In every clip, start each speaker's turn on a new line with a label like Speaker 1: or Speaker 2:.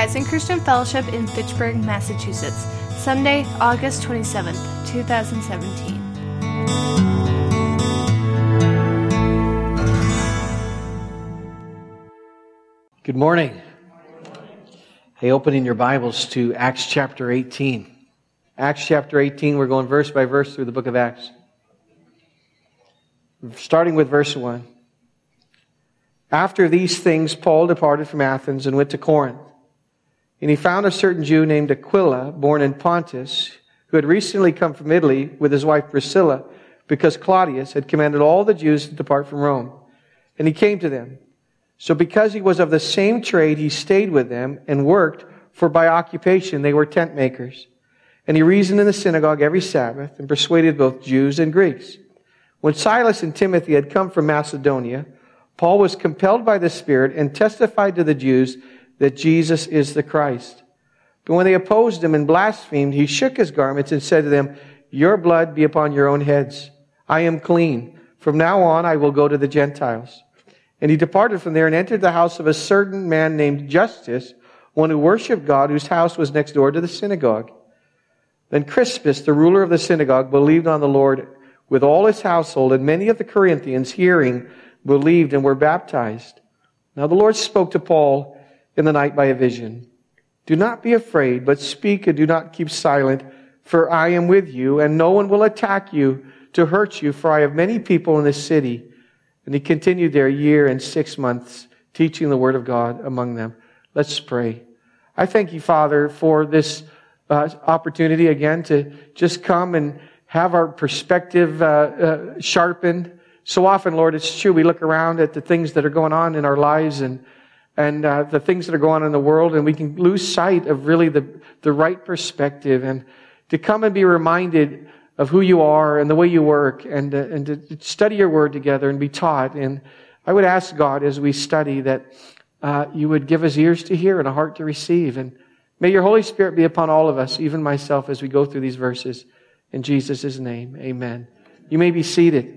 Speaker 1: Rising Christian Fellowship in Fitchburg, Massachusetts, Sunday, August 27th, 2017.
Speaker 2: Good morning. Hey, opening your Bibles to Acts chapter 18. Acts chapter 18, we're going verse by verse through the book of Acts. Starting with verse 1. After these things, Paul departed from Athens and went to Corinth. And he found a certain Jew named Aquila, born in Pontus, who had recently come from Italy with his wife Priscilla, because Claudius had commanded all the Jews to depart from Rome. And he came to them. So because he was of the same trade, he stayed with them and worked, for by occupation they were tent makers. And he reasoned in the synagogue every Sabbath and persuaded both Jews and Greeks. When Silas and Timothy had come from Macedonia, Paul was compelled by the Spirit and testified to the Jews that Jesus is the Christ. But when they opposed him and blasphemed, he shook his garments and said to them, "Your blood be upon your own heads. I am clean. From now on I will go to the Gentiles." And he departed from there and entered the house of a certain man named Justus, one who worshipped God, whose house was next door to the synagogue. Then Crispus, the ruler of the synagogue, believed on the Lord with all his household, and many of the Corinthians, hearing, believed and were baptized. Now the Lord spoke to Paul in the night by a vision. "Do not be afraid, but speak and do not keep silent, for I am with you, and no one will attack you to hurt you, for I have many people in this city." And he continued there a year and 6 months, teaching the word of God among them. Let's pray. I thank you, Father, for this opportunity again to just come and have our perspective sharpened. So often, Lord, it's true, we look around at the things that are going on in our lives and the things that are going on in the world, and we can lose sight of really the right perspective. And to come and be reminded of who you are and the way you work, and to study your word together and be taught. And I would ask, God, as we study, that you would give us ears to hear and a heart to receive. And may your Holy Spirit be upon all of us, even myself, as we go through these verses. In Jesus' name, amen. You may be seated.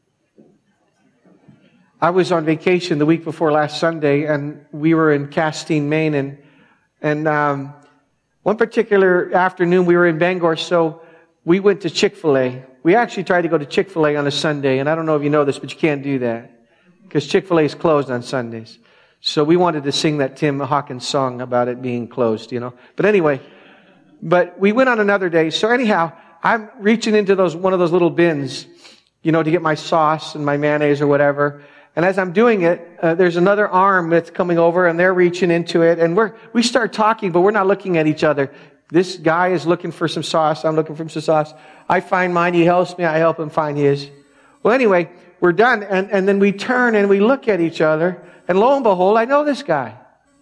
Speaker 2: I was on vacation the week before last Sunday, and we were in Castine, Maine, and one particular afternoon we were in Bangor, so we went to Chick-fil-A. We actually tried to go to Chick-fil-A on a Sunday, and I don't know if you know this, but you can't do that because Chick-fil-A is closed on Sundays. So we wanted to sing that Tim Hawkins song about it being closed, you know. But anyway, but we went on another day. So anyhow, I'm reaching into one of those little bins, you know, to get my sauce and my mayonnaise or whatever. And as I'm doing it, there's another arm that's coming over, and they're reaching into it, and we start talking, but we're not looking at each other. This guy is looking for some sauce. I'm looking for some sauce. I find mine. He helps me. I help him find his. Well, anyway, we're done. And then we turn and we look at each other. And lo and behold, I know this guy.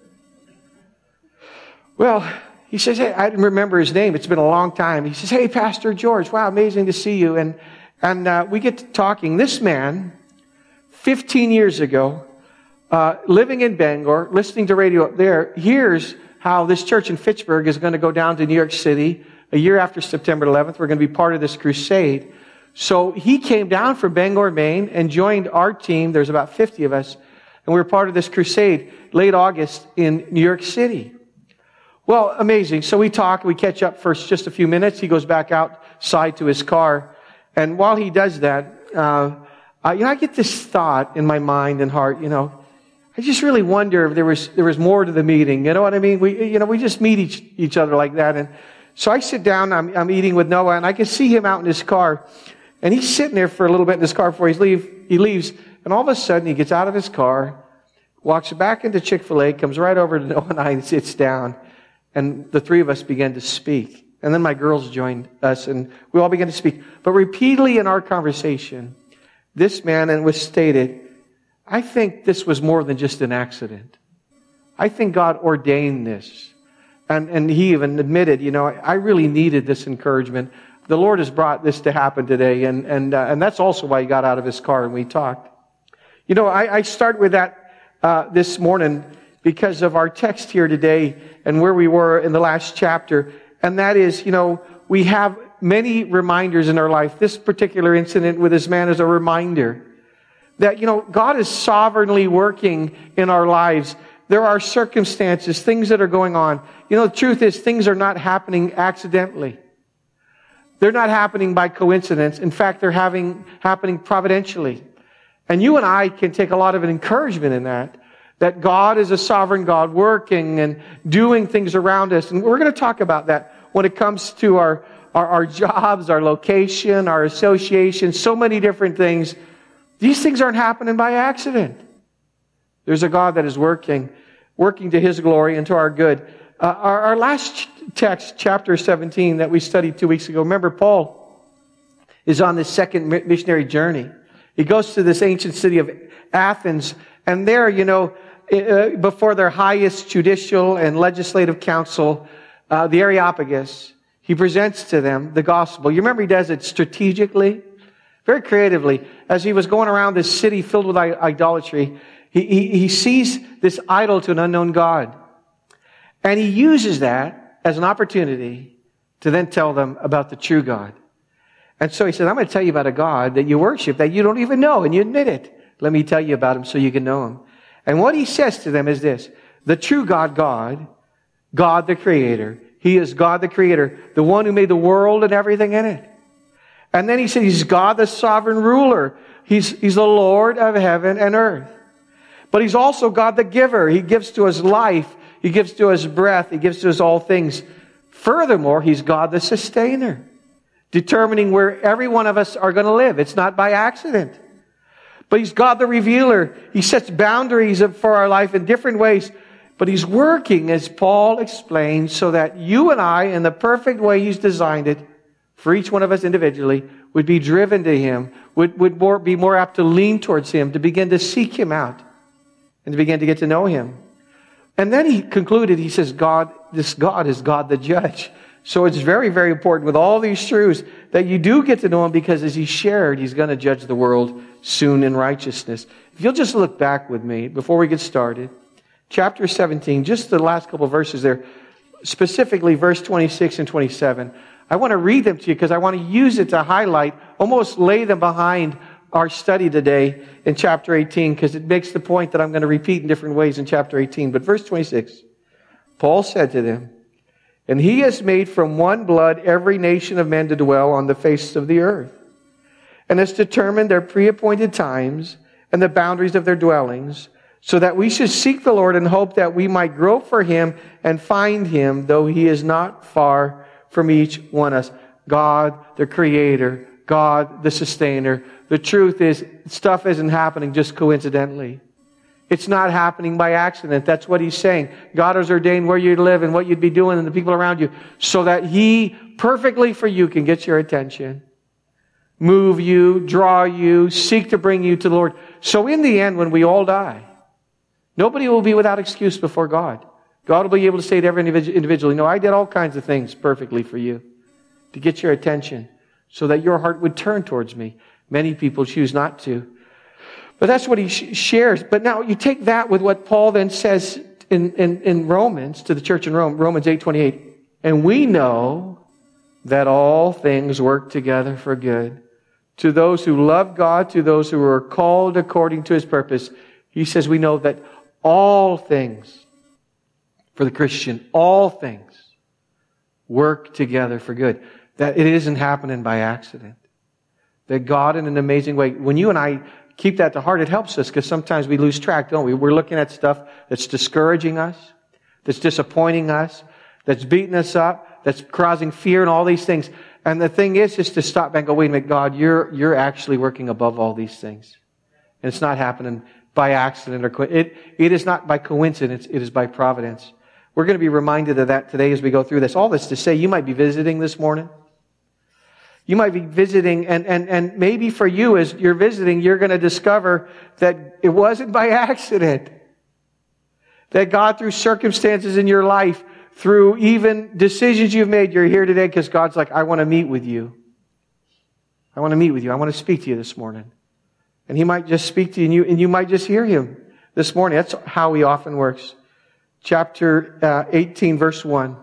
Speaker 2: Well, he says, hey, I didn't remember his name. It's been a long time. He says, "Hey, Pastor George. Wow, amazing to see you." And we get to talking. This man, 15 years ago, living in Bangor, listening to radio up there, hears how this church in Fitchburg is going to go down to New York City a year after September 11th. We're going to be part of this crusade. So he came down from Bangor, Maine, and joined our team. There's about 50 of us, and we were part of this crusade late August in New York City. Well, amazing. So we talk, we catch up for just a few minutes. He goes back outside to his car, and while he does that, I get this thought in my mind and heart, I just really wonder if there was more to the meeting. You know what I mean? We just meet each other like that. And so I sit down, I'm eating with Noah, and I can see him out in his car. And he's sitting there for a little bit in his car before he leaves. And all of a sudden, he gets out of his car, walks back into Chick-fil-A, comes right over to Noah and I and sits down. And the three of us began to speak. And then my girls joined us, and we all began to speak. But repeatedly in our conversation, this man, and it was stated, I think this was more than just an accident. I think God ordained this. And he even admitted, I really needed this encouragement. The Lord has brought this to happen today. And that's also why he got out of his car and we talked. I start with that this morning because of our text here today and where we were in the last chapter. And that is, we have many reminders in our life. This particular incident with this man is a reminder that, God is sovereignly working in our lives There are circumstances, things that are going on. You know, the truth is things are not happening accidentally. They're not happening by coincidence. In fact, they're happening providentially. And you and I can take a lot of an encouragement in that God is a sovereign God working and doing things around us. And we're going to talk about that when it comes to our jobs, our location, our association, so many different things. These things aren't happening by accident. There's a God that is working to His glory and to our good. Our last text, chapter 17, that we studied 2 weeks ago, remember Paul is on this second missionary journey. He goes to this ancient city of Athens, and there, before their highest judicial and legislative council, the Areopagus, he presents to them the gospel. You remember he does it strategically, very creatively. As he was going around this city filled with idolatry, he sees this idol to an unknown God. And he uses that as an opportunity to then tell them about the true God. And so he said, I'm going to tell you about a God that you worship, that you don't even know, and you admit it. Let me tell you about Him so you can know Him. And what he says to them is this: the true God the Creator. He is God the Creator, the one who made the world and everything in it. And then he said He's God the sovereign ruler. He's the Lord of heaven and earth. But He's also God the giver. He gives to us life. He gives to us breath. He gives to us all things. Furthermore, He's God the sustainer, determining where every one of us are going to live. It's not by accident. But He's God the revealer. He sets boundaries for our life in different ways. But He's working, as Paul explained, so that you and I, in the perfect way He's designed it, for each one of us individually, would be driven to Him, would be more apt to lean towards Him, to begin to seek Him out, and to begin to get to know Him. And then he concluded, he says, this God is God the judge. So it's very, very important with all these truths that you do get to know Him, because as He shared, He's going to judge the world soon in righteousness. If you'll just look back with me before we get started. Chapter 17, just the last couple of verses there, specifically verse 26 and 27. I want to read them to you because I want to use it to highlight, almost lay them behind our study today in chapter 18, because it makes the point that I'm going to repeat in different ways in chapter 18. But verse 26, Paul said to them, "And He has made from one blood every nation of men to dwell on the face of the earth, and has determined their pre-appointed times and the boundaries of their dwellings, so that we should seek the Lord and hope that we might grope for Him and find Him, though He is not far from each one of us." God, the Creator, God, the Sustainer. The truth is, stuff isn't happening just coincidentally. It's not happening by accident. That's what he's saying. God has ordained where you'd live and what you'd be doing and the people around you, so that He perfectly for you can get your attention, move you, draw you, seek to bring you to the Lord. So in the end, when we all die, nobody will be without excuse before God. God will be able to say to every individual, I did all kinds of things perfectly for you to get your attention so that your heart would turn towards me. Many people choose not to. But that's what he shares. But now you take that with what Paul then says in Romans, to the church in Rome, Romans 8:28. "And we know that all things work together for good, to those who love God, to those who are called according to His purpose." He says we know that all things, for the Christian, all things work together for good. That it isn't happening by accident. That God, in an amazing way, when you and I keep that to heart, it helps us, because sometimes we lose track, don't we? We're looking at stuff that's discouraging us, that's disappointing us, that's beating us up, that's causing fear and all these things. And the thing is just to stop back and go, wait a minute, God, you're actually working above all these things. And it's not happening by accident or it is not by coincidence, it is by providence. We're going to be reminded of that today as we go through this. All this to say, you might be visiting this morning. You might be visiting, and maybe for you, as you're visiting, you're going to discover that it wasn't by accident. That God, through circumstances in your life, through even decisions you've made, you're here today because God's like, I want to meet with you. I want to meet with you. I want to speak to you this morning. And He might just speak to you, and you might just hear Him this morning. That's how He often works. Chapter 18, verse 1.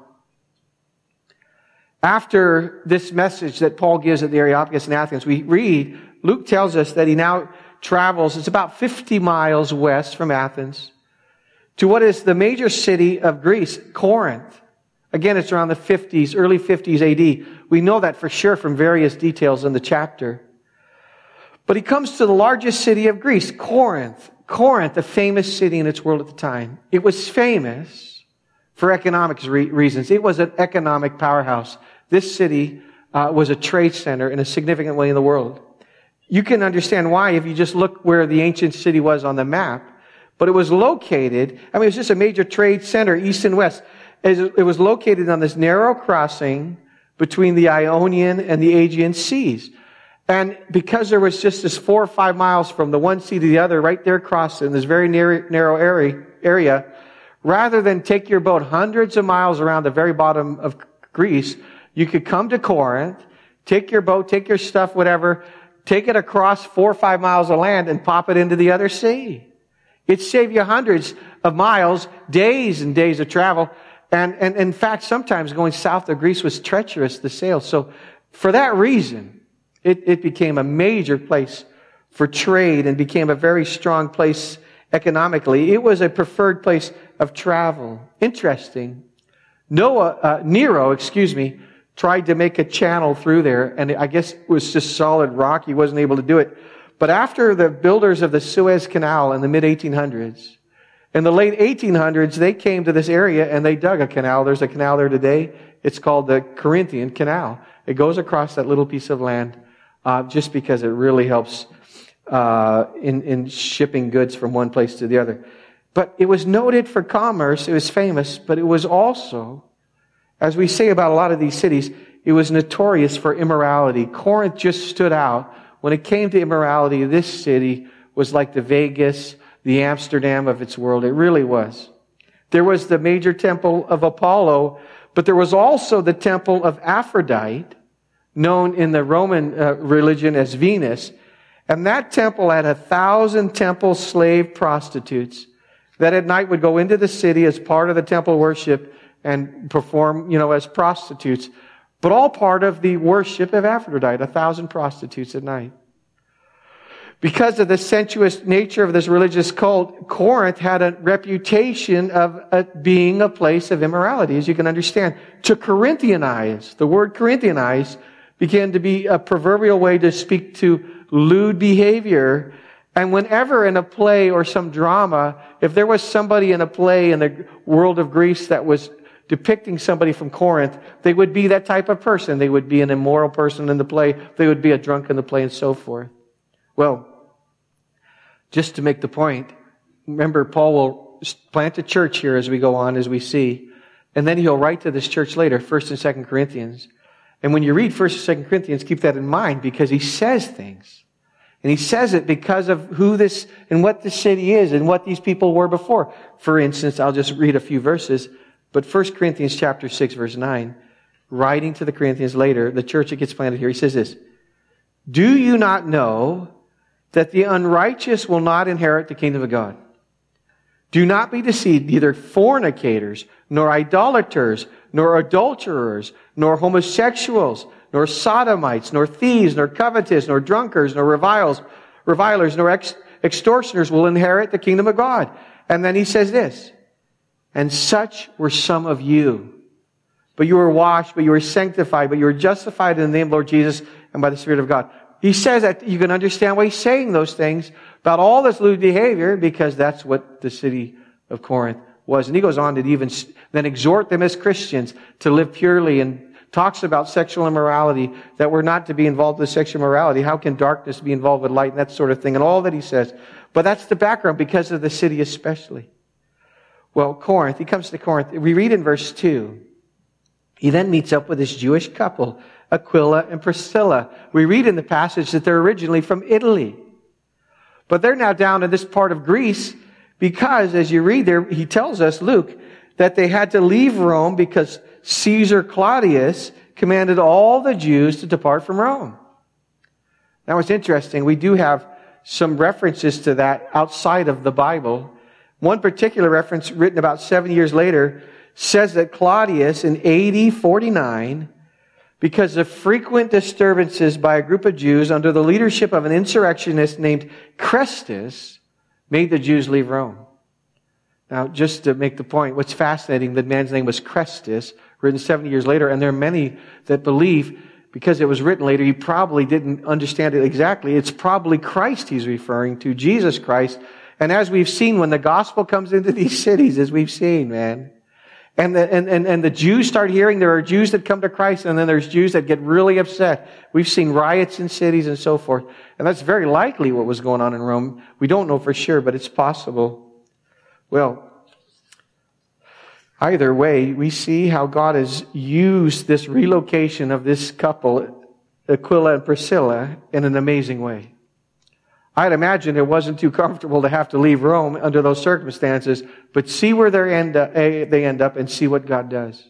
Speaker 2: After this message that Paul gives at the Areopagus in Athens, we read, Luke tells us that he now travels, it's about 50 miles west from Athens, to what is the major city of Greece, Corinth. Again, it's around the 50s, early 50s AD. We know that for sure from various details in the chapter. But he comes to the largest city of Greece, Corinth. Corinth, a famous city in its world at the time. It was famous for economic reasons. It was an economic powerhouse. This city was a trade center in a significant way in the world. You can understand why if you just look where the ancient city was on the map. But it was located, it was just a major trade center, east and west. It was located on this narrow crossing between the Ionian and the Aegean seas. And because there was just this 4 or 5 miles from the one sea to the other, right there across in this very narrow area, rather than take your boat hundreds of miles around the very bottom of Greece, you could come to Corinth, take your boat, take your stuff, whatever, take it across 4 or 5 miles of land and pop it into the other sea. It'd save you hundreds of miles, days and days of travel. And in fact, sometimes going south of Greece was treacherous to sail. So for that reason, it became a major place for trade and became a very strong place economically. It was a preferred place of travel. Interesting. Nero, tried to make a channel through there, and I guess it was just solid rock. He wasn't able to do it. But after the builders of the Suez Canal in the mid-1800s, in the late 1800s, they came to this area and they dug a canal. There's a canal there today. It's called the Corinthian Canal. It goes across that little piece of land just because it really helps in shipping goods from one place to the other. But it was noted for commerce. It was famous, but it was also, as we say about a lot of these cities, it was notorious for immorality. Corinth just stood out. When it came to immorality, this city was like the Vegas, the Amsterdam of its world. It really was. There was the major temple of Apollo, but there was also the temple of Aphrodite, known in the Roman religion as Venus. And that temple had 1,000 temple slave prostitutes that at night would go into the city as part of the temple worship and perform, as prostitutes. But all part of the worship of Aphrodite, 1,000 prostitutes at night. Because of the sensuous nature of this religious cult, Corinth had a reputation of being a place of immorality, as you can understand. To Corinthianize, the word Corinthianize began to be a proverbial way to speak to lewd behavior. And whenever in a play or some drama, if there was somebody in a play in the world of Greece that was depicting somebody from Corinth, they would be that type of person. They would be an immoral person in the play. They would be a drunk in the play and so forth. Well, just to make the point, remember Paul will plant a church here as we go on, as we see, and then he'll write to this church later, 1st and 2nd Corinthians. And when you read 1st and 2nd Corinthians, keep that in mind because he says things. And he says it because of who this and what this city is and what these people were before. For instance, I'll just read a few verses. But 1 Corinthians chapter 6, verse 9, writing to the Corinthians later, the church that gets planted here, he says this, "Do you not know that the unrighteous will not inherit the kingdom of God? Do not be deceived, neither fornicators, nor idolaters, nor adulterers, nor homosexuals, nor sodomites, nor thieves, nor covetous, nor drunkards, nor revilers, nor extortioners will inherit the kingdom of God." And then he says this, "And such were some of you. But you were washed, but you were sanctified, but you were justified in the name of the Lord Jesus and by the Spirit of God." He says that you can understand why he's saying those things about all this lewd behavior because that's what the city of Corinth was. And he goes on to even then exhort them as Christians to live purely and talks about sexual immorality, that we're not to be involved with sexual immorality. How can darkness be involved with light and that sort of thing and all that he says. But that's the background because of the city especially. Well, Corinth, he comes to Corinth. We read in verse 2. He then meets up with this Jewish couple, Aquila and Priscilla. We read in the passage that they're originally from Italy. But they're now down in this part of Greece because, as you read there, he tells us, Luke, that they had to leave Rome because Caesar Claudius commanded all the Jews to depart from Rome. Now, it's interesting. We do have some references to that outside of the Bible. One particular reference written about 7 years later says that Claudius in AD 49, because of frequent disturbances by a group of Jews under the leadership of an insurrectionist named Chrestus, made the Jews leave Rome. Now, just to make the point, what's fascinating, the man's name was Chrestus, written 70 years later, and there are many that believe, because it was written later, he probably didn't understand it exactly. It's probably Christ he's referring to, Jesus Christ. And as we've seen, when the gospel comes into these cities, as we've seen, man, and the Jews start hearing, there are Jews that come to Christ, and then there's Jews that get really upset. We've seen riots in cities and so forth. And that's very likely what was going on in Rome. We don't know for sure, but it's possible. Well, either way, we see how God has used this relocation of this couple, Aquila and Priscilla, in an amazing way. I'd imagine it wasn't too comfortable to have to leave Rome under those circumstances, but see where they end up and see what God does.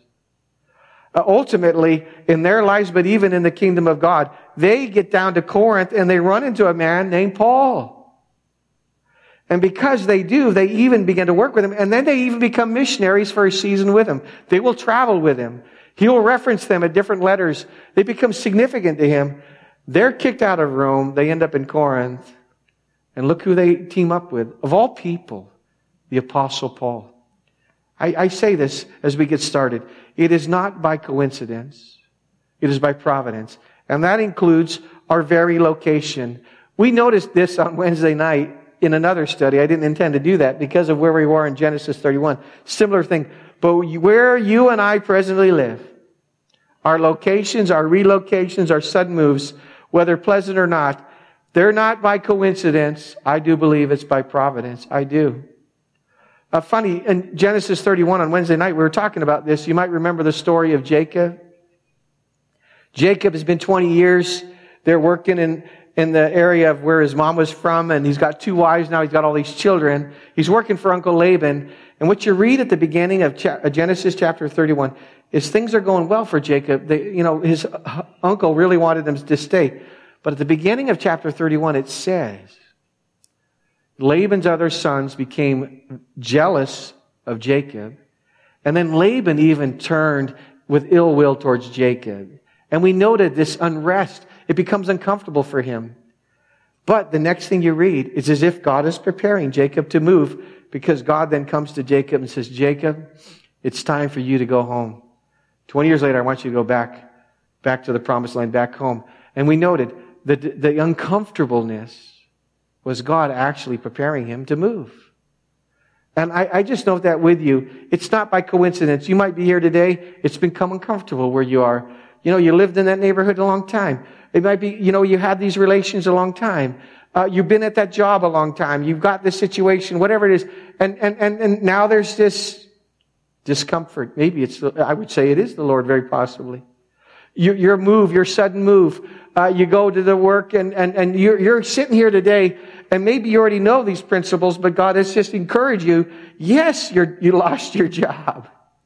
Speaker 2: Ultimately, in their lives, but even in the kingdom of God, they get down to Corinth and they run into a man named Paul. And because they do, they even begin to work with him, and then they even become missionaries for a season with him. They will travel with him. He will reference them at different letters. They become significant to him. They're kicked out of Rome. They end up in Corinth. And look who they team up with. Of all people, the Apostle Paul. I say this as we get started. It is not by coincidence. It is by providence. And that includes our very location. We noticed this on Wednesday night in another study. I didn't intend to do that because of where we were in Genesis 31. Similar thing. But where you and I presently live, our locations, our relocations, our sudden moves, whether pleasant or not, they're not by coincidence. I do believe it's by providence. I do. Funny, in Genesis 31 on Wednesday night, we were talking about this. You might remember the story of Jacob. Jacob has been 20 years. They're working in the area of where his mom was from, and he's got 2 wives now. He's got all these children. He's working for Uncle Laban. And what you read at the beginning of Genesis chapter 31 is things are going well for Jacob. His uncle really wanted him to stay. But at the beginning of chapter 31, it says, Laban's other sons became jealous of Jacob. And then Laban even turned with ill will towards Jacob. And we noted this unrest. It becomes uncomfortable for him. But the next thing you read is as if God is preparing Jacob to move, because God then comes to Jacob and says, Jacob, it's time for you to go home. 20 years later, I want you to go back to the promised land, back home. And we noted that the uncomfortableness was God actually preparing him to move. And I just note that with you. It's not by coincidence. You might be here today. It's become uncomfortable where you are. You lived in that neighborhood a long time. It might be, you had these relations a long time. You've been at that job a long time. You've got this situation, whatever it is. And now there's this discomfort. Maybe I would say it is the Lord, very possibly. Your sudden move. You go to the work and you're sitting here today, and maybe you already know these principles, but God has just encouraged you. Yes, you lost your job.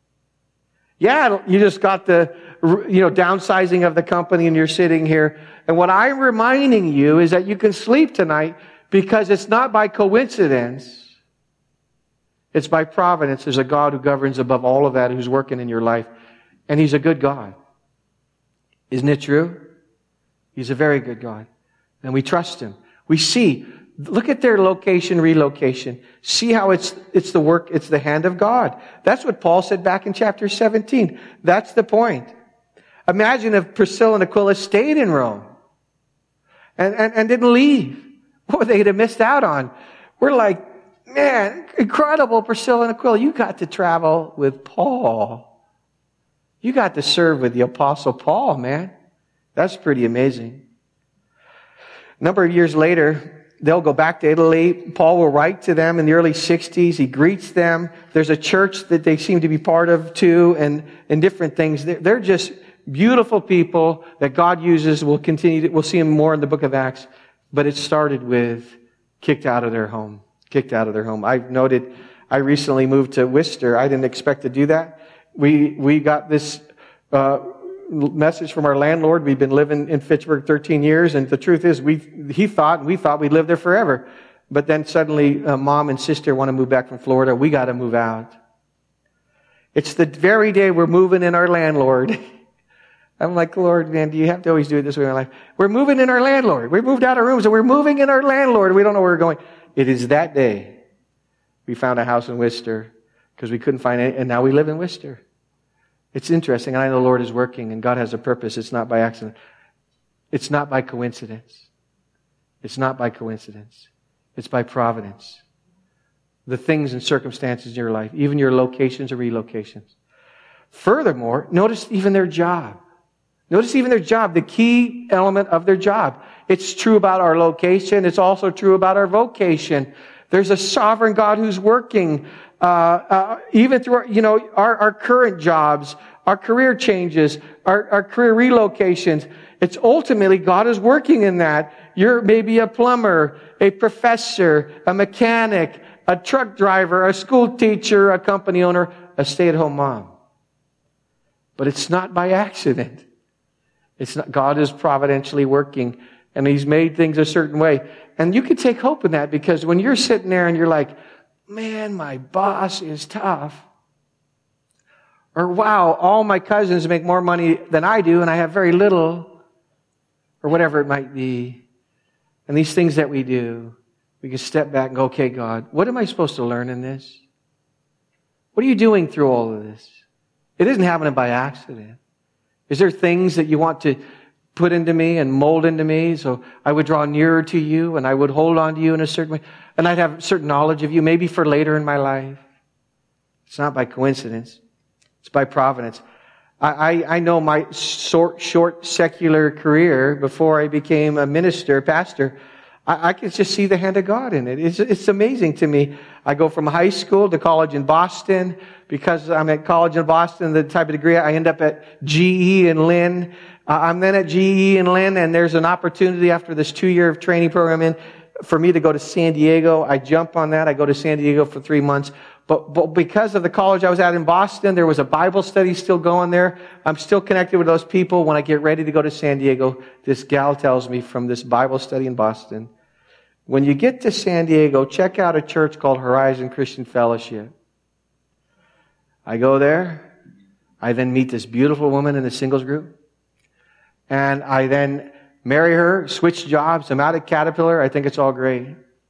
Speaker 2: Yeah, you just got the, downsizing of the company, and you're sitting here. And what I'm reminding you is that you can sleep tonight because it's not by coincidence. It's by providence. There's a God who governs above all of that, who's working in your life. And He's a good God. Isn't it true? He's a very good God. And we trust Him. We see, look at their location, relocation. See how it's the work, it's the hand of God. That's what Paul said back in chapter 17. That's the point. Imagine if Priscilla and Aquila stayed in Rome and didn't leave. What would they have missed out on? We're like, man, incredible, Priscilla and Aquila. You got to travel with Paul. You got to serve with the Apostle Paul, man. That's pretty amazing. A number of years later, they'll go back to Italy. Paul will write to them in the early 60s. He greets them. There's a church that they seem to be part of too, and different things. They're just beautiful people that God uses. We'll see them more in the book of Acts. But it started with kicked out of their home. Kicked out of their home. I've noted, I recently moved to Worcester. I didn't expect to do that. We got this message from our landlord. We've been living in Fitchburg 13 years, and the truth is, we thought we'd live there forever. But then suddenly, mom and sister want to move back from Florida. We got to move out. It's the very day we're moving in our landlord. I'm like, Lord, man, do you have to always do it this way in my life? We're moving in our landlord. We moved out of rooms, and we're moving in our landlord. We don't know where we're going. It is that day We found a house in Worcester because we couldn't find it, and now we live in Worcester. It's interesting, and I know the Lord is working, and God has a purpose. It's not by accident. It's not by coincidence. It's not by coincidence. It's by providence. The things and circumstances in your life, even your locations or relocations. Furthermore, notice even their job. Notice even their job, the key element of their job. It's true about our location. It's also true about our vocation. There's a sovereign God who's working, even through, our current jobs, our career changes, our career relocations. It's ultimately God is working in that. You're maybe a plumber, a professor, a mechanic, a truck driver, a school teacher, a company owner, a stay-at-home mom. But it's not by accident. It's not. God is providentially working, and He's made things a certain way. And you can take hope in that, because when you're sitting there and you're like, man, my boss is tough. Or wow, all my cousins make more money than I do, and I have very little. Or whatever it might be. And these things that we do, we can step back and go, okay, God, what am I supposed to learn in this? What are you doing through all of this? It isn't happening by accident. Is there things that you want to put into me and mold into me so I would draw nearer to you and I would hold on to you in a certain way? And I'd have certain knowledge of you, maybe for later in my life. It's not by coincidence. It's by providence. I know my short secular career before I became a minister, pastor. I can just see the hand of God in it. It's amazing to me. I go from high school to college in Boston. Because I'm at college in Boston, the type of degree, I end up at GE in Lynn. I'm then at GE in Lynn, and there's an opportunity after this 2-year training program for me to go to San Diego. I jump on that. I go to San Diego for 3 months. But because of the college I was at in Boston, there was a Bible study still going there. I'm still connected with those people. When I get ready to go to San Diego, this gal tells me from this Bible study in Boston, when you get to San Diego, check out a church called Horizon Christian Fellowship. I go there. I then meet this beautiful woman in the singles group. And I then marry her, switch jobs. I'm out at Caterpillar. I think it's all great.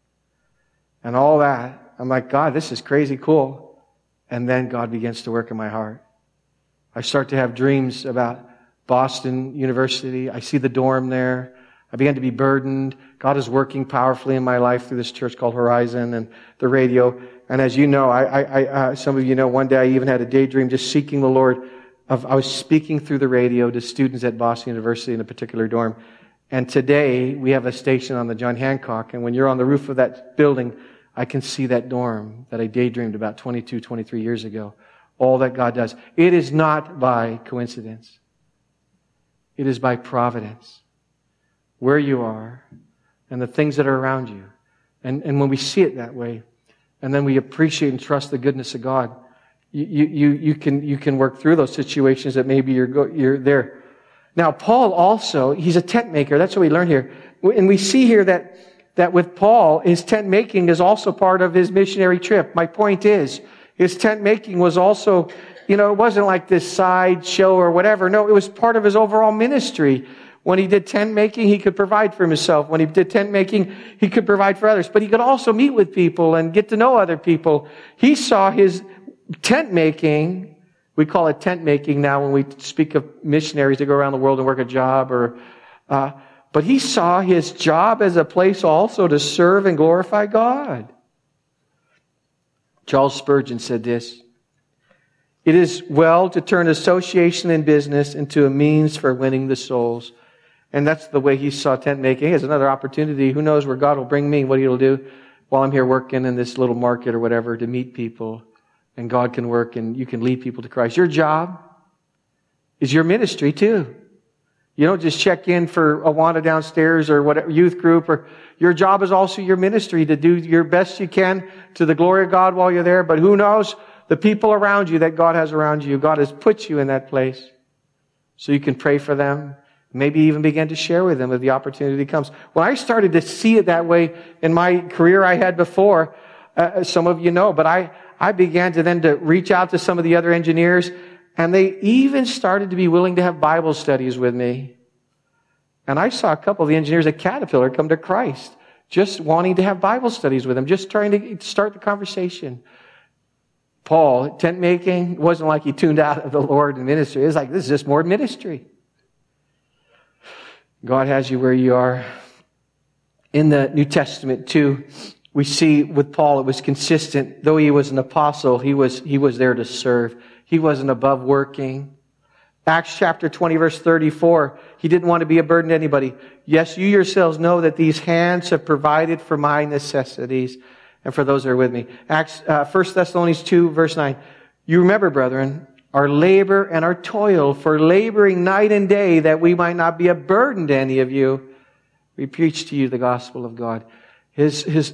Speaker 2: And all that. I'm like, God, this is crazy cool. And then God begins to work in my heart. I start to have dreams about Boston University. I see the dorm there. I began to be burdened. God is working powerfully in my life through this church called Horizon and the radio. And as you know, some of you know, one day I even had a daydream just seeking the Lord. I was speaking through the radio to students at Boston University in a particular dorm. And today we have a station on the John Hancock. And when you're on the roof of that building, I can see that dorm that I daydreamed about 22, 23 years ago. All that God does. It is not by coincidence. It is by providence. Where you are and the things that are around you. And when we see it that way, and then we appreciate and trust the goodness of God, you can work through those situations that maybe you're there. Now, Paul also, he's a tent maker. That's what we learn here. And we see here that with Paul, his tent making is also part of his missionary trip. My point is, his tent making was also, it wasn't like this side show or whatever. No, it was part of his overall ministry. When he did tent making, he could provide for himself. When he did tent making, he could provide for others. But he could also meet with people and get to know other people. He saw his tent making, we call it tent making now when we speak of missionaries that go around the world and work a job, but he saw his job as a place also to serve and glorify God. Charles Spurgeon said this: "It is well to turn association in business into a means for winning the souls." And that's the way he saw tent making. He has another opportunity. Who knows where God will bring me, what He'll do while I'm here working in this little market or whatever, to meet people. And God can work and you can lead people to Christ. Your job is your ministry too. You don't just check in for Awana downstairs or whatever youth group. Or your job is also your ministry, to do your best you can to the glory of God while you're there. But who knows the people around you that God has around you. God has put you in that place so you can pray for them. Maybe even begin to share with them if the opportunity comes. When I started to see it that way in my career I had before, some of you know, but I began to then to reach out to some of the other engineers, and they even started to be willing to have Bible studies with me. And I saw a couple of the engineers at Caterpillar come to Christ just wanting to have Bible studies with them, just trying to start the conversation. Paul, tent making, wasn't like he tuned out of the Lord and ministry. It was like, this is just more ministry. God has you where you are. In the New Testament too, we see with Paul, it was consistent. Though he was an apostle, he was there to serve. He wasn't above working. Acts chapter 20, verse 34, he didn't want to be a burden to anybody. Yes, you yourselves know that these hands have provided for my necessities and for those that are with me. 1 Thessalonians 2, verse 9. You remember, brethren, our labor and our toil for laboring night and day that we might not be a burden to any of you. We preach to you the gospel of God. He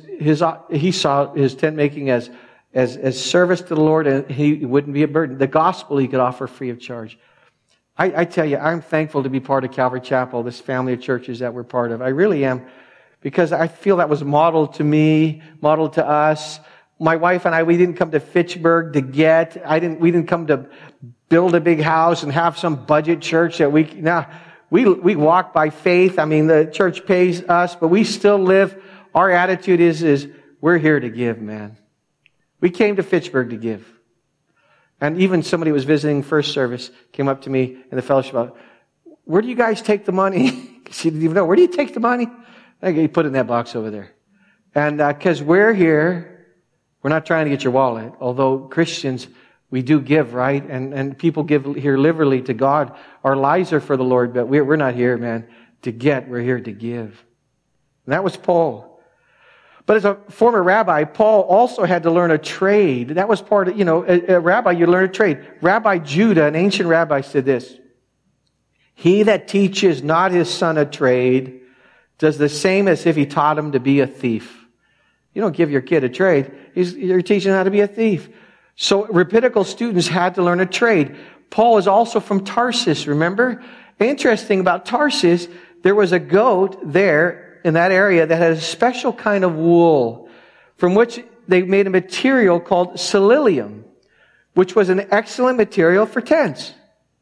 Speaker 2: saw his tent making as service to the Lord, and he wouldn't be a burden. The gospel he could offer free of charge. I tell you, I'm thankful to be part of Calvary Chapel, this family of churches that we're part of. I really am, because I feel that was modeled to me, modeled to us. My wife and I, we didn't come to Fitchburg to we didn't come to build a big house and have some budget church that we walk by faith. I mean, the church pays us, but we still live. Our attitude is we're here to give, man. We came to Fitchburg to give. And even somebody who was visiting first service came up to me in the fellowship about, where do you guys take the money? She didn't even know. Where do you take the money? You put it in that box over there. And because we're here, we're not trying to get your wallet. Although Christians, we do give, right? And people give here liberally to God. Our lives are for the Lord, but we're not here, man, to get. We're here to give. And that was Paul. But as a former rabbi, Paul also had to learn a trade. That was part of, a rabbi, you learn a trade. Rabbi Judah, an ancient rabbi, said this: he that teaches not his son a trade does the same as if he taught him to be a thief. You don't give your kid a trade. You're teaching him how to be a thief. So rabbinical students had to learn a trade. Paul is also from Tarsus, remember? Interesting about Tarsus, there was a goat there in that area that had a special kind of wool from which they made a material called selenium, which was an excellent material for tents.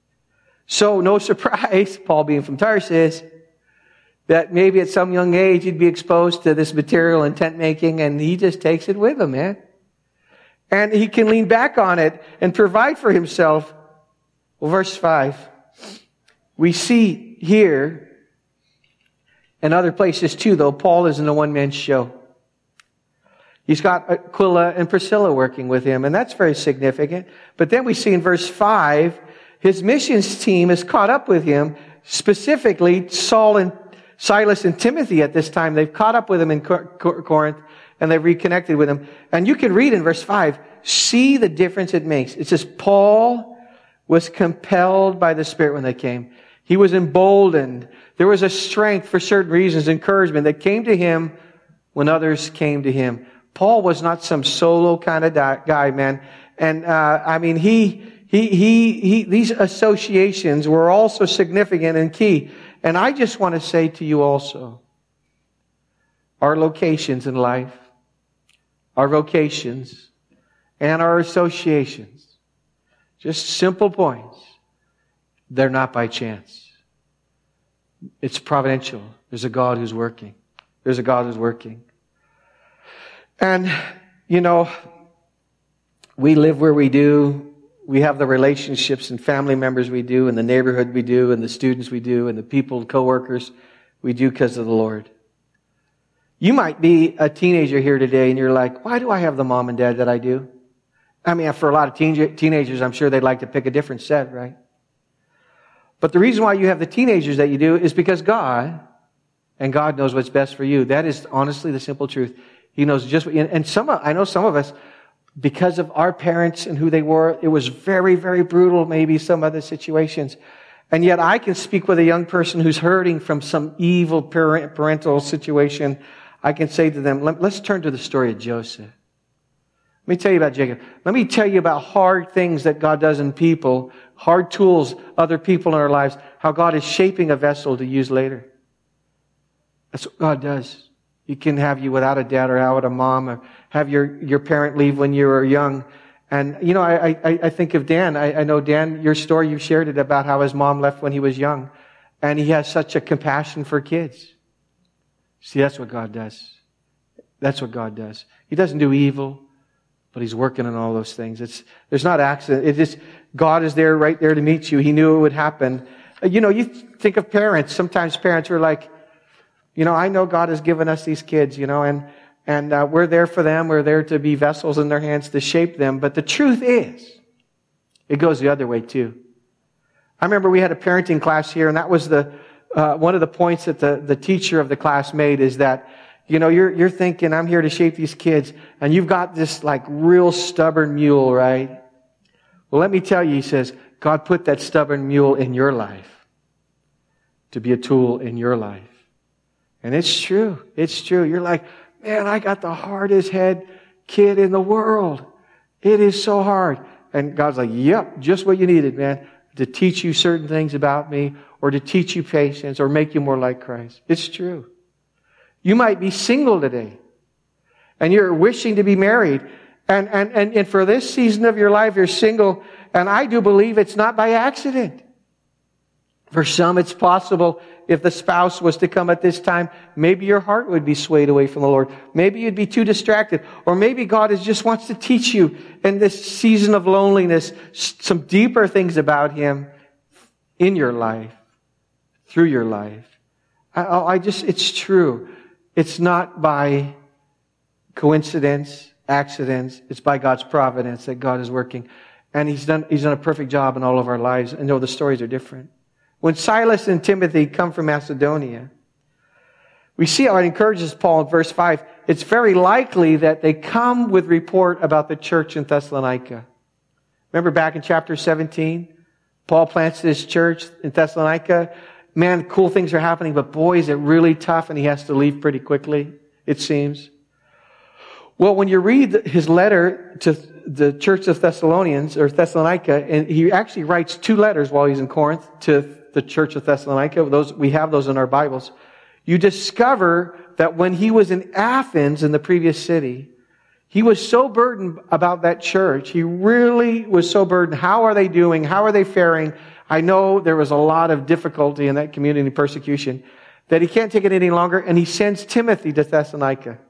Speaker 2: So no surprise, Paul being from Tarsus, that maybe at some young age he'd be exposed to this material in tent making, and he just takes it with him, man. And he can lean back on it and provide for himself. Well, verse 5, we see here, and other places too, though, Paul isn't a one-man show. He's got Aquila and Priscilla working with him, and that's very significant. But then we see in verse 5, his missions team is caught up with him, specifically Silas and Timothy at this time. They've caught up with him in Corinth, and they've reconnected with him. And you can read in verse 5, see the difference it makes. It says, Paul was compelled by the Spirit when they came. He was emboldened. There was a strength for certain reasons, encouragement that came to him when others came to him. Paul was not some solo kind of guy, man. And, these associations were also significant and key. And I just want to say to you also, our locations in life, our vocations, and our associations, just simple points, they're not by chance. It's providential. There's a God who's working. There's a God who's working. And, we live where we do. We have the relationships and family members we do, and the neighborhood we do, and the students we do, and the people, co-workers we do because of the Lord. You might be a teenager here today, and you're like, why do I have the mom and dad that I do? I mean, for a lot of teenagers, I'm sure they'd like to pick a different set, right? But the reason why you have the teenagers that you do is because God knows what's best for you. That is honestly the simple truth. He knows just what, and I know some of us, because of our parents and who they were, it was very, very brutal, maybe some other situations. And yet I can speak with a young person who's hurting from some evil parental situation. I can say to them, let's turn to the story of Joseph. Let me tell you about Jacob. Let me tell you about hard things that God does in people, hard tools, other people in our lives, how God is shaping a vessel to use later. That's what God does. He can have you without a dad or without a mom, or have your parent leave when you were young. And, I think of Dan. I know, Dan, your story, you shared it about how his mom left when he was young. And he has such a compassion for kids. See, that's what God does. That's what God does. He doesn't do evil, but He's working on all those things. There's not accident. God is there, right there to meet you. He knew it would happen. You think of parents. Sometimes parents are like, I know God has given us these kids, and we're there for them. We're there to be vessels in their hands to shape them. But the truth is, it goes the other way too. I remember we had a parenting class here, and that was one of the points that the teacher of the class made is that, you're thinking, I'm here to shape these kids, and you've got this like real stubborn mule, right? Well, let me tell you, he says, God put that stubborn mule in your life to be a tool in your life. And it's true. It's true. You're like, man, I got the hardest head kid in the world. It is so hard. And God's like, yep, just what you needed, man, to teach you certain things about me, or to teach you patience, or make you more like Christ. It's true. You might be single today, and you're wishing to be married. And for this season of your life, you're single, and I do believe it's not by accident. For some, it's possible if the spouse was to come at this time, maybe your heart would be swayed away from the Lord. Maybe you'd be too distracted. Or maybe God just wants to teach you in this season of loneliness some deeper things about Him in your life, through your life. It's true. It's not by coincidence, accidents. It's by God's providence that God is working. And He's done a perfect job in all of our lives. I know the stories are different. When Silas and Timothy come from Macedonia, we see how it encourages Paul in verse 5. It's very likely that they come with report about the church in Thessalonica. Remember back in chapter 17? Paul plants this church in Thessalonica. Man, cool things are happening, but boy, is it really tough, and he has to leave pretty quickly, it seems. Well, when you read his letter to the church of Thessalonica, and he actually writes 2 letters while he's in Corinth to the church of Thessalonica. We have those in our Bibles. You discover that when he was in Athens, in the previous city, he was so burdened about that church. He really was so burdened. How are they doing? How are they faring? I know there was a lot of difficulty in that community, persecution, that he can't take it any longer, and he sends Timothy to Thessalonica.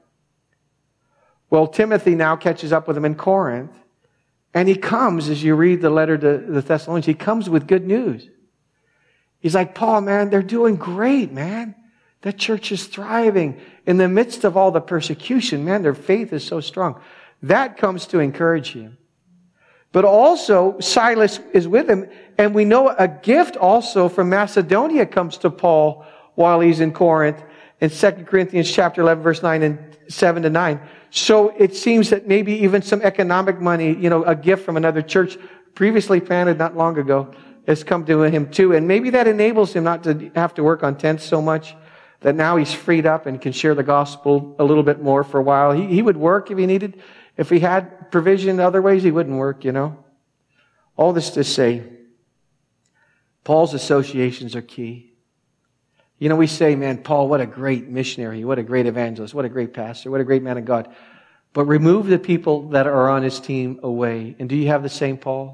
Speaker 2: Well, Timothy now catches up with him in Corinth, and he comes, as you read the letter to the Thessalonians, he comes with good news. He's like, Paul, man, they're doing great, man. That church is thriving. In the midst of all the persecution, man, their faith is so strong. That comes to encourage him. But also, Silas is with him, and we know a gift also from Macedonia comes to Paul while he's in Corinth in 2 Corinthians chapter 11, verse 9 and 7 to 9. So it seems that maybe even some economic money, a gift from another church previously planted not long ago, has come to him too. And maybe that enables him not to have to work on tents so much, that now he's freed up and can share the gospel a little bit more for a while. He would work if he needed. If he had provision other ways, he wouldn't work, All this to say, Paul's associations are key. We say, man, Paul, what a great missionary, what a great evangelist, what a great pastor, what a great man of God. But remove the people that are on his team away. And do you have the same Paul?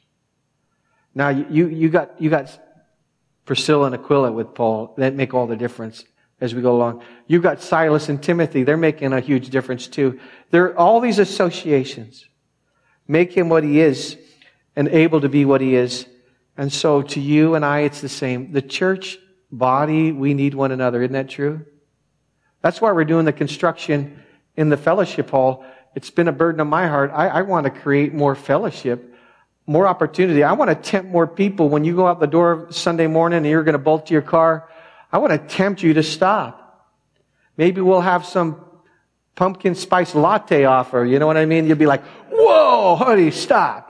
Speaker 2: Now, you got Priscilla and Aquila with Paul. That make all the difference as we go along. You've got Silas and Timothy. They're making a huge difference too. All these associations make him what he is and able to be what he is. And so to you and I, it's the same. The church body, we need one another. Isn't that true? That's why we're doing the construction in the fellowship hall. It's been a burden on my heart. I want to create more fellowship, more opportunity. I want to tempt more people. When you go out the door Sunday morning and you're going to bolt to your car, I want to tempt you to stop. Maybe we'll have some pumpkin spice latte offer. You know what I mean? You'll be like, whoa, honey, stop.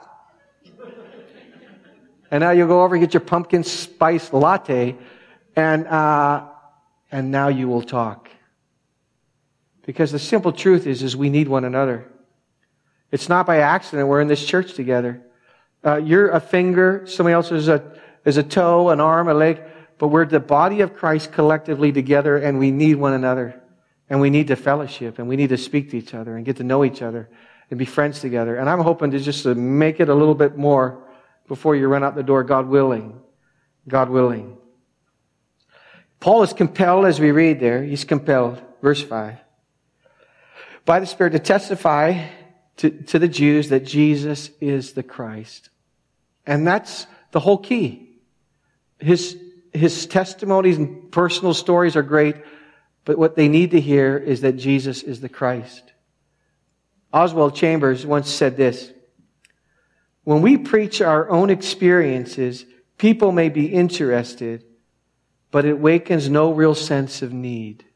Speaker 2: And now you'll go over and get your pumpkin spice latte, and now you will talk. Because the simple truth is we need one another. It's not by accident we're in this church together. You're a finger, somebody else is a toe, an arm, a leg, but we're the body of Christ collectively together, and we need one another. And we need to fellowship, and we need to speak to each other and get to know each other and be friends together. And I'm hoping to just to make it a little bit more before you run out the door, God willing. God willing. Paul is compelled, as we read there, he's compelled. Verse 5. by the Spirit to testify to the Jews that Jesus is the Christ. And that's the whole key. His testimonies and personal stories are great, but what they need to hear is that Jesus is the Christ. Oswald Chambers once said this: when we preach our own experiences, people may be interested, but it awakens no real sense of need.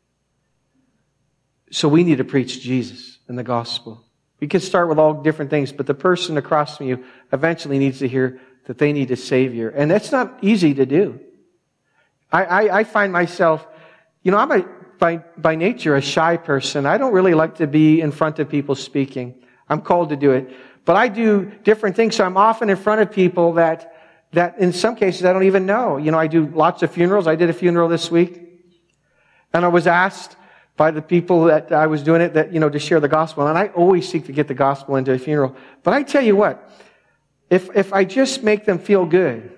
Speaker 2: So we need to preach Jesus and the gospel. We can start with all different things, but the person across from you eventually needs to hear that they need a Savior. And that's not easy to do. I find myself, I'm by nature a shy person. I don't really like to be in front of people speaking. I'm called to do it. But I do different things, so I'm often in front of people that in some cases I don't even know. I do lots of funerals. I did a funeral this week. And I was asked by the people that I was doing it to share the gospel. And I always seek to get the gospel into a funeral. But I tell you what, if I just make them feel good,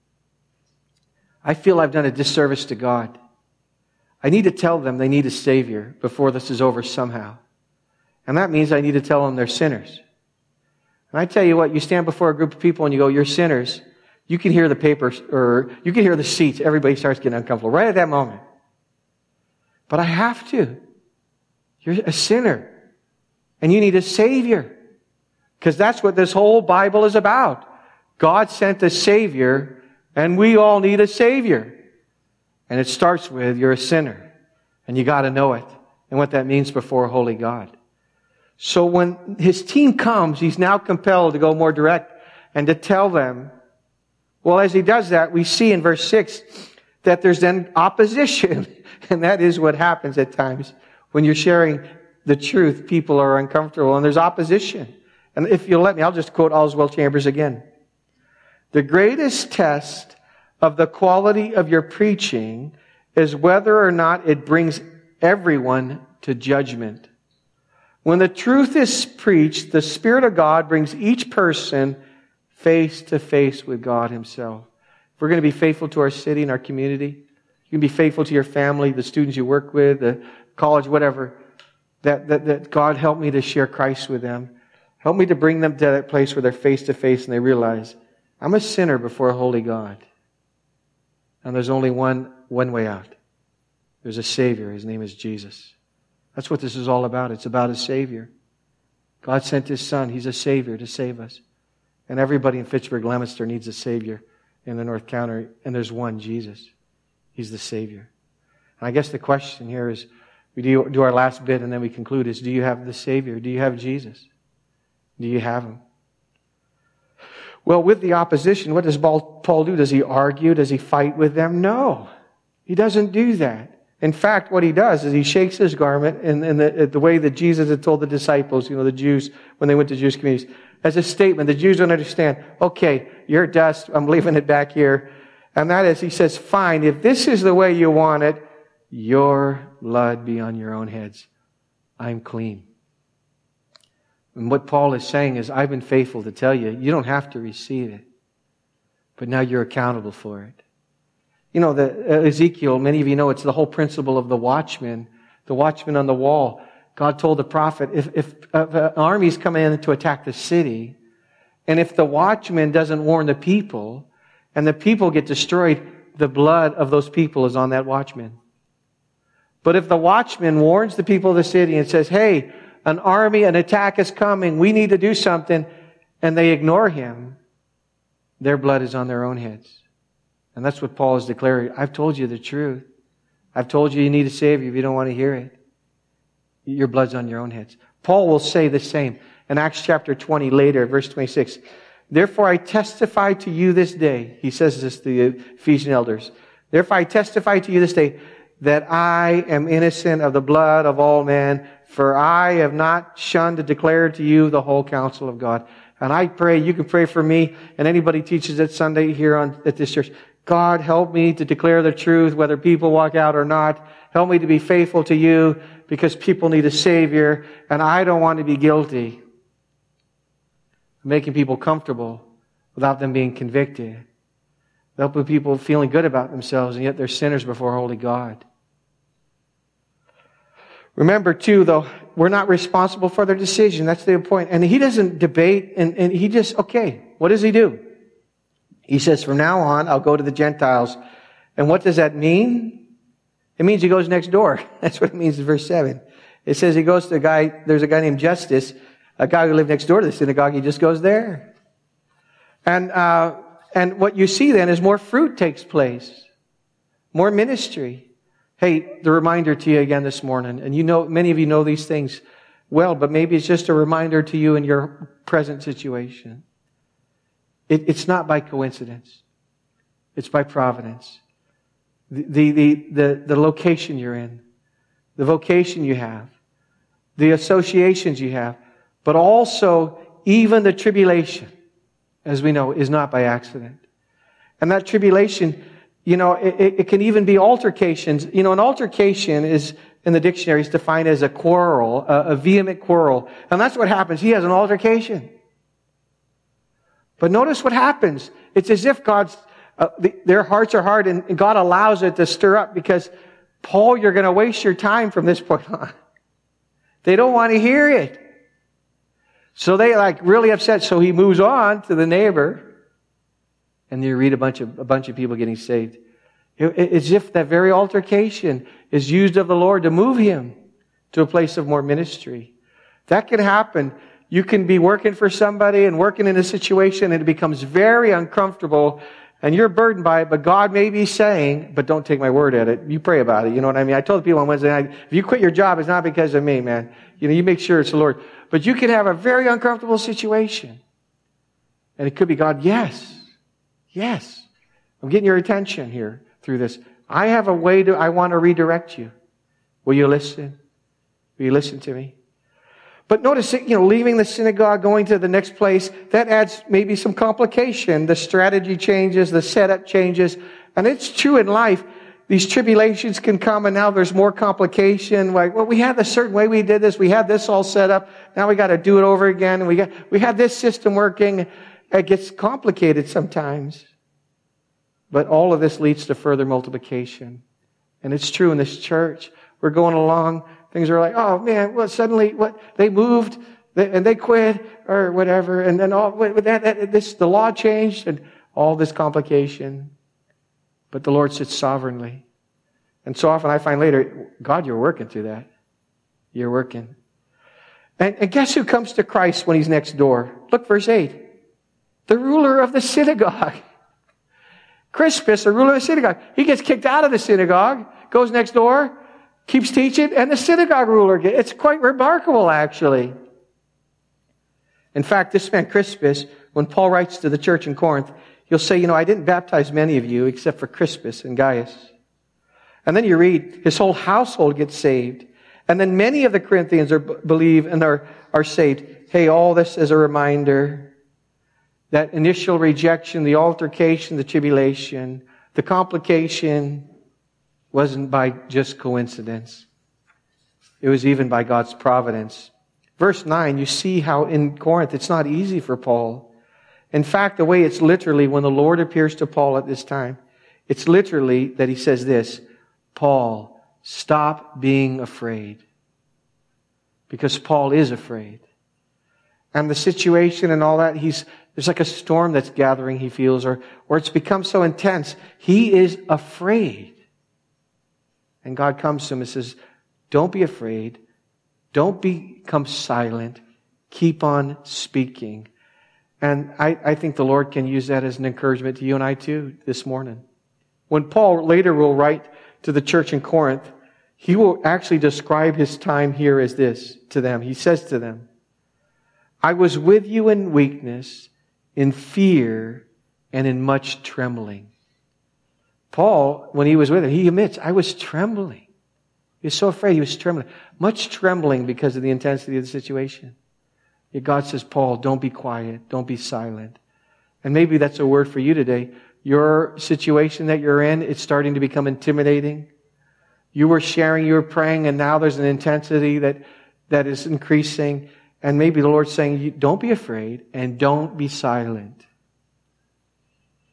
Speaker 2: I feel I've done a disservice to God. I need to tell them they need a Savior before this is over somehow. And that means I need to tell them they're sinners. And I tell you what, you stand before a group of people and you go, you're sinners. You can hear the papers, or you can hear the seats. Everybody starts getting uncomfortable right at that moment. But I have to. You're a sinner. And you need a Savior. Because that's what this whole Bible is about. God sent a Savior, and we all need a Savior. And it starts with, you're a sinner. And you got to know it. And what that means before a holy God. So when his team comes, he's now compelled to go more direct and to tell them. Well, as he does that, we see in verse 6 that there's then opposition. And that is what happens at times. When you're sharing the truth, people are uncomfortable and there's opposition. And if you'll let me, I'll just quote Oswald Chambers again. The greatest test of the quality of your preaching is whether or not it brings everyone to judgment. When the truth is preached, the Spirit of God brings each person face to face with God Himself. If we're going to be faithful to our city and our community, you can be faithful to your family, the students you work with, the college, whatever, that God help me to share Christ with them. Help me to bring them to that place where they're face to face and they realize, I'm a sinner before a holy God. And there's only one way out. There's a Savior. His name is Jesus. That's what this is all about. It's about a Savior. God sent His Son. He's a Savior to save us. And everybody in Fitchburg, Leominster needs a Savior in the North County. And there's one, Jesus. He's the Savior. And I guess the question here is, we do our last bit and then we conclude, is do you have the Savior? Do you have Jesus? Do you have Him? Well, with the opposition, what does Paul do? Does he argue? Does he fight with them? No. He doesn't do that. In fact, what he does is he shakes his garment in the way that Jesus had told the disciples, the Jews, when they went to Jewish communities, as a statement. The Jews don't understand. Okay, you're dust. I'm leaving it back here. And that is, he says, fine, if this is the way you want it, your blood be on your own heads. I'm clean. And what Paul is saying is, I've been faithful to tell you, you don't have to receive it. But now you're accountable for it. Ezekiel, many of you know, it's the whole principle of the watchman on the wall. God told the prophet, if an army's coming in to attack the city, and if the watchman doesn't warn the people, and the people get destroyed, the blood of those people is on that watchman. But if the watchman warns the people of the city and says, hey, an attack is coming, we need to do something, and they ignore him, their blood is on their own heads. And that's what Paul is declaring. I've told you the truth. I've told you need a Savior if you don't want to hear it. Your blood's on your own heads. Paul will say the same in Acts chapter 20 later, verse 26. Therefore I testify to you this day. He says this to the Ephesian elders. Therefore I testify to you this day that I am innocent of the blood of all men, for I have not shunned to declare to you the whole counsel of God. And I pray, you can pray for me, and anybody teaches it Sunday here at this church. God, help me to declare the truth, whether people walk out or not. Help me to be faithful to you, because people need a Savior, and I don't want to be guilty of making people comfortable without them being convicted. Helping people feeling good about themselves, and yet they're sinners before a holy God. Remember, too, though, we're not responsible for their decision. That's the point. And he doesn't debate, and he just, okay, what does he do? He says, from now on, I'll go to the Gentiles. And what does that mean? It means he goes next door. That's what it means in verse 7. It says he goes to a guy, there's a guy named Justus, a guy who lived next door to the synagogue. He just goes there. And what you see then is more fruit takes place. More ministry. Hey, the reminder to you again this morning, and you know, many of you know these things well, but maybe it's just a reminder to you in your present situation. It's not by coincidence. It's by providence. The location you're in, the vocation you have, the associations you have, but also even the tribulation, as we know, is not by accident. And that tribulation, it can even be altercations. An altercation is, in the dictionary, is defined as a quarrel, a vehement quarrel. And that's what happens. He has an altercation. But notice what happens. It's as if their hearts are hard and God allows it to stir up because, Paul, you're going to waste your time from this point on. They don't want to hear it. So they really upset. So he moves on to the neighbor. And you read a bunch of people getting saved. It's as if that very altercation is used of the Lord to move him to a place of more ministry. That can happen. You can be working for somebody and working in a situation and it becomes very uncomfortable and you're burdened by it, but God may be saying, but don't take my word at it. You pray about it. You know what I mean? I told the people on Wednesday night, if you quit your job, it's not because of me, man. You make sure it's the Lord. But you can have a very uncomfortable situation. And it could be God, yes. I'm getting your attention here through this. I have a way I want to redirect you. Will you listen? Will you listen to me? But notice, leaving the synagogue, going to the next place, that adds maybe some complication. The strategy changes, the setup changes. And it's true in life. These tribulations can come and now there's more complication. We had a certain way we did this. We had this all set up. Now we got to do it over again. And we had this system working. It gets complicated sometimes. But all of this leads to further multiplication. And it's true in this church. We're going along. Things are like, oh man, well suddenly they moved and they quit or whatever. And then the law changed and all this complication. But the Lord sits sovereignly. And so often I find later, God, you're working through that. You're working. And guess who comes to Christ when he's next door? Look, verse 8. The ruler of the synagogue. Crispus, the ruler of the synagogue. He gets kicked out of the synagogue, goes next door, keeps teaching, and the synagogue ruler it's quite remarkable, actually. In fact, this man Crispus, when Paul writes to the church in Corinth, he'll say, I didn't baptize many of you except for Crispus and Gaius. And then you read, his whole household gets saved. And then many of the Corinthians believe and are saved. Hey, all this is a reminder. That initial rejection, the altercation, the tribulation, the complication wasn't by just coincidence. It was even by God's providence. Verse 9, you see how in Corinth it's not easy for Paul. In fact, the way it's literally, when the Lord appears to Paul at this time, it's literally that he says this, Paul, stop being afraid. Because Paul is afraid. And the situation and all that, there's like a storm that's gathering, he feels, or it's become so intense. He is afraid. And God comes to him and says, don't be afraid. Don't become silent. Keep on speaking. And I think the Lord can use that as an encouragement to you and I too this morning. When Paul later will write to the church in Corinth, he will actually describe his time here as this to them. He says to them, I was with you in weakness, in fear, and in much trembling. Paul, when he was with him, he admits, I was trembling. He was so afraid, he was trembling. Much trembling because of the intensity of the situation. Yet God says, Paul, don't be quiet. Don't be silent. And maybe that's a word for you today. Your situation that you're in, it's starting to become intimidating. You were sharing, you were praying, and now there's an intensity that is increasing. And maybe the Lord's saying, don't be afraid and don't be silent.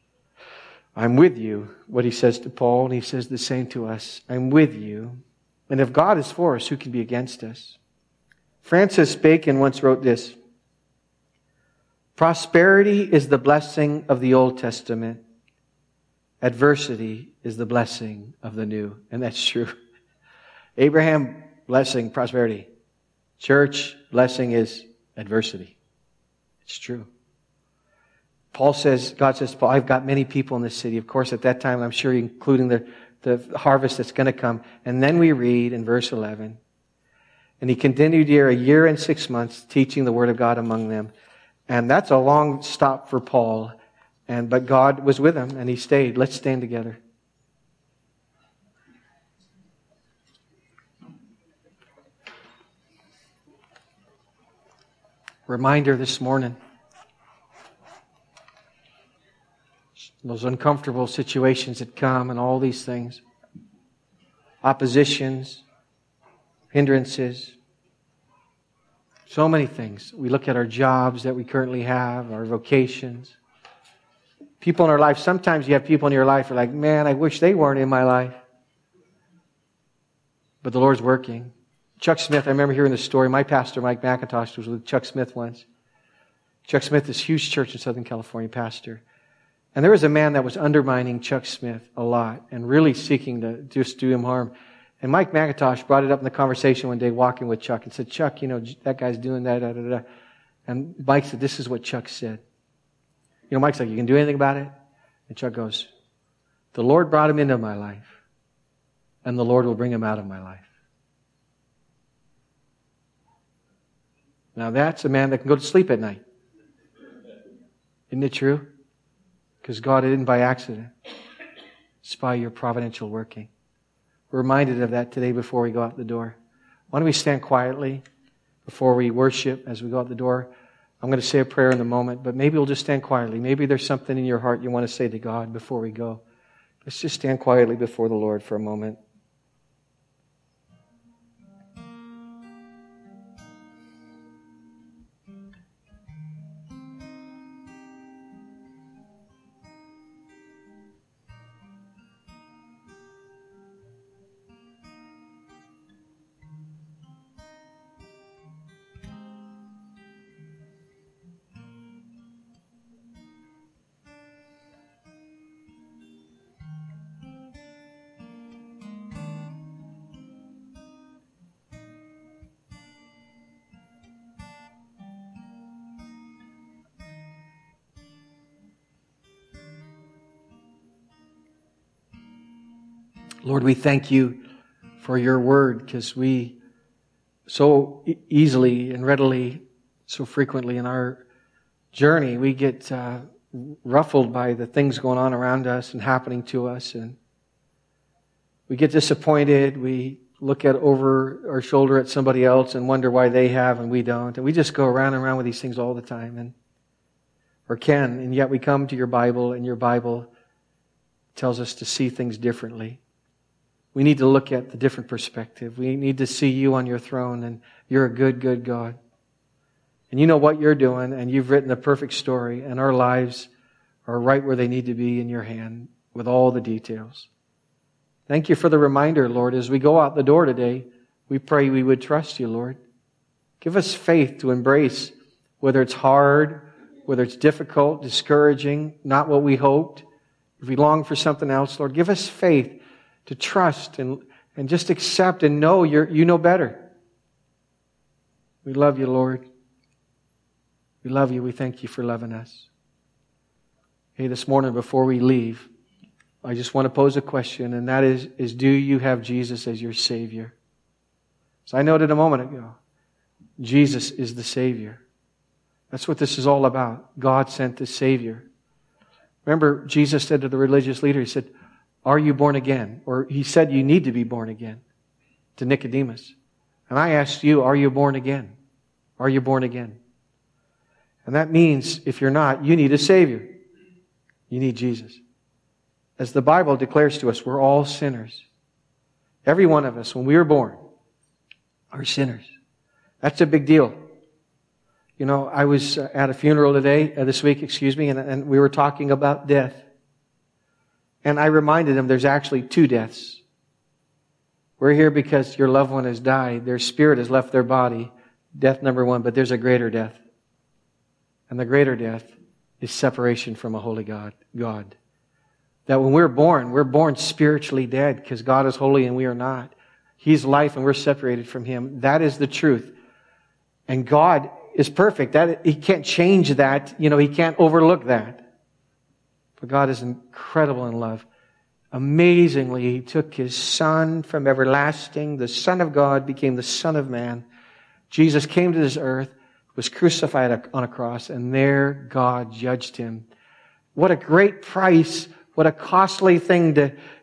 Speaker 2: I'm with you, what he says to Paul, and he says the same to us. I'm with you. And if God is for us, who can be against us? Francis Bacon once wrote this: prosperity is the blessing of the Old Testament. Adversity is the blessing of the New. And that's true. Abraham, blessing, prosperity. Church, blessing is adversity. It's true. God says to Paul, I've got many people in this city. Of course, at that time, I'm sure including the harvest that's going to come. And then we read in verse 11, and he continued here 1 year and 6 months, teaching the word of God among them. And that's a long stop for Paul. But God was with him, and he stayed. Let's stand together. Reminder this morning. Those uncomfortable situations that come and all these things. Oppositions, hindrances. So many things. We look at our jobs that we currently have, our vocations. People in our life. Sometimes you have people in your life who are like, man, I wish they weren't in my life. But the Lord's working. Chuck Smith, I remember hearing the story. My pastor, Mike McIntosh, was with Chuck Smith once. Chuck Smith, this huge church in Southern California, pastor. And there was a man that was undermining Chuck Smith a lot and really seeking to just do him harm. And Mike McIntosh brought it up in the conversation one day walking with Chuck and said, Chuck, that guy's doing that, da, da, da. And Mike said, this is what Chuck said. Mike's like, you can do anything about it? And Chuck goes, the Lord brought him into my life, and the Lord will bring him out of my life. Now that's a man that can go to sleep at night. Isn't it true? Because God didn't by accident. It's by your providential working. We're reminded of that today before we go out the door. Why don't we stand quietly before we worship as we go out the door? I'm going to say a prayer in a moment, but maybe we'll just stand quietly. Maybe there's something in your heart you want to say to God before we go. Let's just stand quietly before the Lord for a moment. Lord, we thank you for your word, because we so easily and readily, so frequently in our journey, we get ruffled by the things going on around us and happening to us, and we get disappointed. We look over our shoulder at somebody else and wonder why they have and we don't, and we just go around and around with these things all the time, and yet we come to your Bible, and your Bible tells us to see things differently. We need to look at the different perspective. We need to see you on your throne, and you're a good, good God. And you know what you're doing, and you've written a perfect story, and our lives are right where they need to be in your hand with all the details. Thank you for the reminder, Lord. As we go out the door today, we pray we would trust you, Lord. Give us faith to embrace whether it's hard, whether it's difficult, discouraging, not what we hoped. If we long for something else, Lord, give us faith to trust and just accept and know you know better. We love you, Lord. We love you. We thank you for loving us. Hey, this morning before we leave, I just want to pose a question, and that is do you have Jesus as your Savior? So I noted a moment ago, Jesus is the Savior. That's what this is all about. God sent the Savior. Remember, Jesus said to the religious leader, he said, are you born again? Or he said you need to be born again to Nicodemus. And I asked you, are you born again? Are you born again? And that means if you're not, you need a Savior. You need Jesus. As the Bible declares to us, we're all sinners. Every one of us, when we were born, are sinners. That's a big deal. I was at a funeral this week, and we were talking about death. And I reminded them there's actually two deaths. We're here because your loved one has died. Their spirit has left their body. Death number one, but there's a greater death. And the greater death is separation from a holy God. That when we're born spiritually dead because God is holy and we are not. He's life and we're separated from Him. That is the truth. And God is perfect. He can't change that. He can't overlook that. But God is incredible in love. Amazingly, He took His Son from everlasting. The Son of God became the Son of Man. Jesus came to this earth, was crucified on a cross, and there God judged Him. What a great price. What a costly thing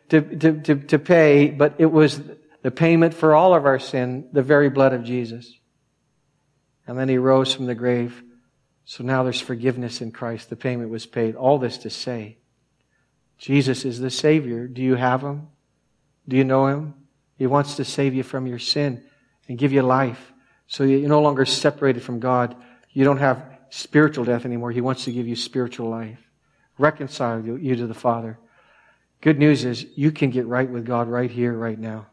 Speaker 2: to pay. But it was the payment for all of our sin, the very blood of Jesus. And then He rose from the grave. So now there's forgiveness in Christ. The payment was paid. All this to say, Jesus is the Savior. Do you have Him? Do you know Him? He wants to save you from your sin and give you life. So you're no longer separated from God. You don't have spiritual death anymore. He wants to give you spiritual life. Reconcile you to the Father. Good news is you can get right with God right here, right now.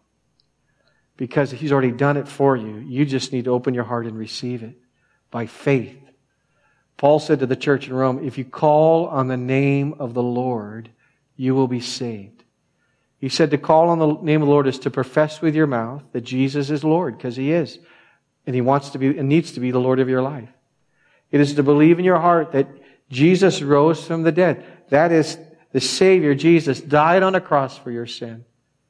Speaker 2: Because He's already done it for you. You just need to open your heart and receive it by faith. Paul said to the church in Rome, if you call on the name of the Lord, you will be saved. He said to call on the name of the Lord is to profess with your mouth that Jesus is Lord, because He is. And He wants to be and needs to be the Lord of your life. It is to believe in your heart that Jesus rose from the dead. That is, the Savior, Jesus, died on a cross for your sin.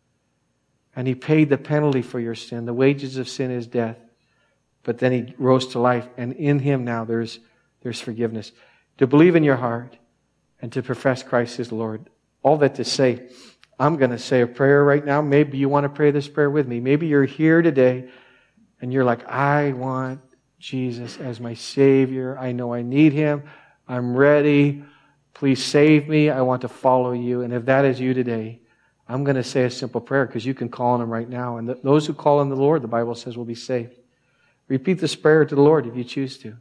Speaker 2: And He paid the penalty for your sin. The wages of sin is death. But then He rose to life. And in Him now there's forgiveness. To believe in your heart and to profess Christ as Lord. All that to say, I'm going to say a prayer right now. Maybe you want to pray this prayer with me. Maybe you're here today and you're like, I want Jesus as my Savior. I know I need Him. I'm ready. Please save me. I want to follow You. And if that is you today, I'm going to say a simple prayer because you can call on Him right now. And those who call on the Lord, the Bible says, will be saved. Repeat this prayer to the Lord if you choose to.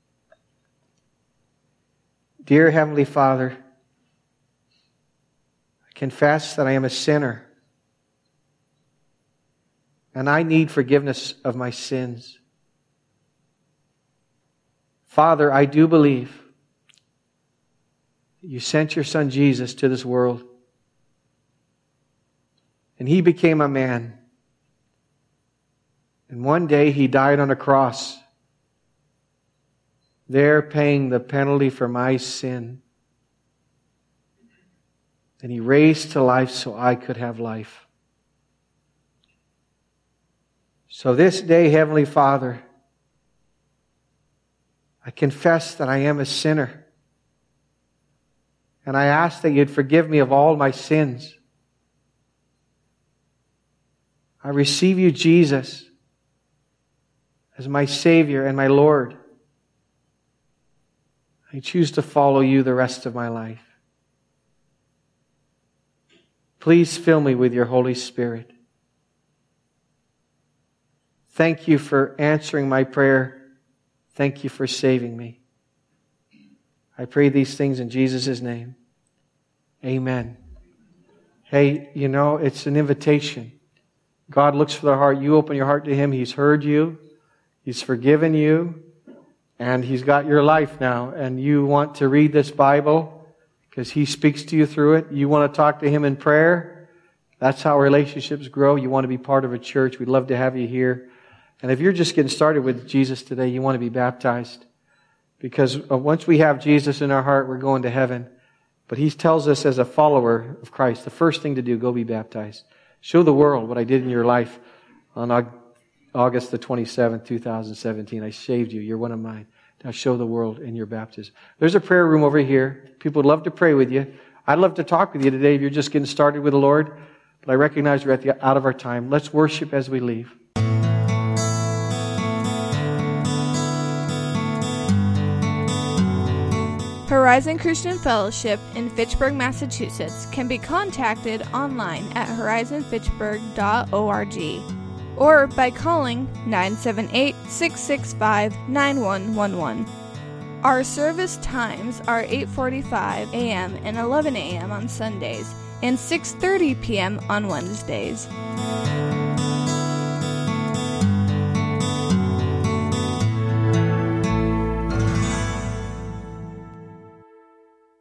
Speaker 2: Dear Heavenly Father, I confess that I am a sinner and I need forgiveness of my sins. Father, I do believe You sent Your Son Jesus to this world. And He became a man. And one day He died on a cross, there paying the penalty for my sin. And He raised to life so I could have life. So this day, Heavenly Father, I confess that I am a sinner. And I ask that You'd forgive me of all my sins. I receive You, Jesus, as my Savior and my Lord. I choose to follow You the rest of my life. Please fill me with Your Holy Spirit. Thank You for answering my prayer. Thank You for saving me. I pray these things in Jesus' name. Amen. Hey, it's an invitation. God looks for the heart. You open your heart to Him. He's heard you. He's forgiven you. And He's got your life now. And you want to read this Bible because He speaks to you through it. You want to talk to Him in prayer. That's how relationships grow. You want to be part of a church. We'd love to have you here. And if you're just getting started with Jesus today, you want to be baptized. Because once we have Jesus in our heart, we're going to heaven. But He tells us as a follower of Christ, the first thing to do, go be baptized. Show the world what I did in your life on August the 27th, 2017. I saved you. You're one of mine. Now show the world in your baptism. There's a prayer room over here. People would love to pray with you. I'd love to talk with you today if you're just getting started with the Lord. But I recognize we're out of our time. Let's worship as we leave.
Speaker 1: Horizon Christian Fellowship in Fitchburg, Massachusetts can be contacted online at horizonfitchburg.org or by calling 978-665-9111. Our service times are 8:45 a.m. and 11 a.m. on Sundays and 6:30 p.m. on Wednesdays.